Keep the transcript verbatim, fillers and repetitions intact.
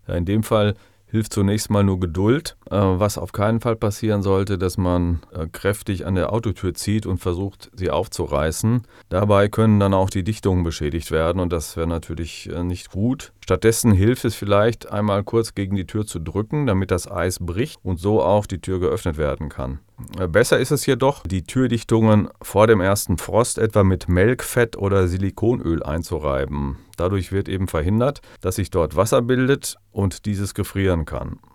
Ja, in dem Fall hilft zunächst mal nur Geduld. Äh, was auf keinen Fall passieren sollte, dass man äh, kräftig an der Autotür zieht und versucht, sie aufzureißen. Dabei können dann auch die Dichtungen beschädigt werden und das wäre natürlich äh, nicht gut. Stattdessen hilft es vielleicht, einmal kurz gegen die Tür zu drücken, damit das Eis bricht und so auch die Tür geöffnet werden kann. Äh, besser ist es jedoch, die Türdichtungen vor dem ersten Frost etwa mit Melkfett oder Silikonöl einzureiben. Dadurch wird eben verhindert, dass sich dort Wasser bildet und dieses gefrieren kann.